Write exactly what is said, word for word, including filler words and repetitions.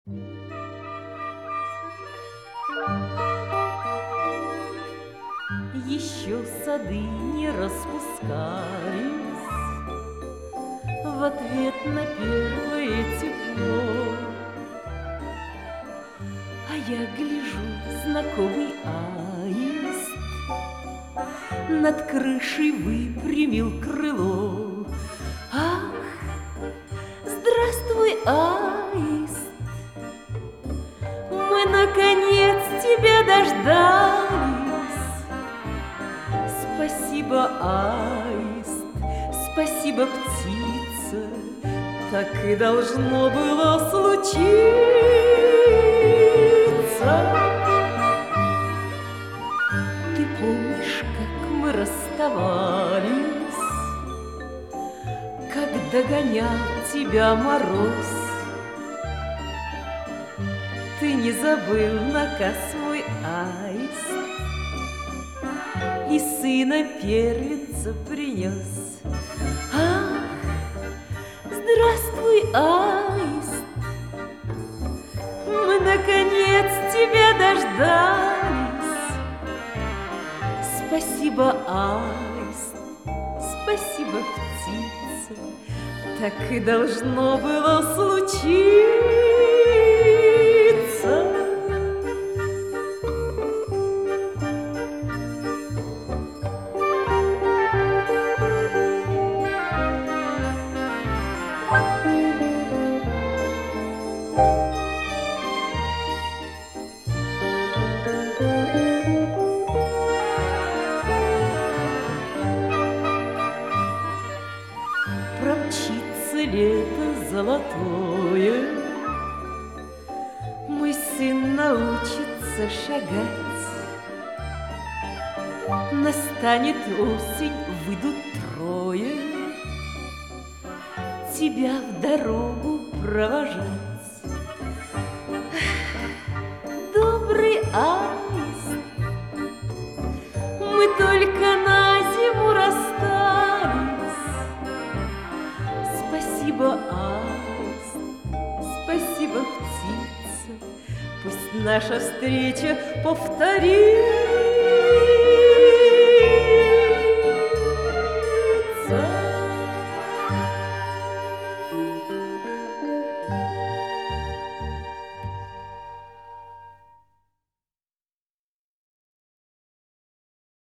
Еще сады не распускались в ответ на первое тепло, а я гляжу, знакомый аист над крышей выпрямил крыло. Ах, здравствуй, аист, мы наконец тебя дождались. Спасибо, аист, спасибо, птица, так и должно было случиться. Ты помнишь, как мы расставались, как догонял тебя мороз? Ты не забыл наказ мой, аист, и сына первенца принес. Ах, здравствуй, аист, мы наконец тебя дождались. Спасибо, аист, спасибо, птица, так и должно было случиться. Промчится лето золотое, мой сын научится шагать. Настанет осень, выйдут трое тебя в дорогу провожать. Добрый аист, мы только на зиму расстались. Спасибо, аист, спасибо, птица, пусть наша встреча повторится.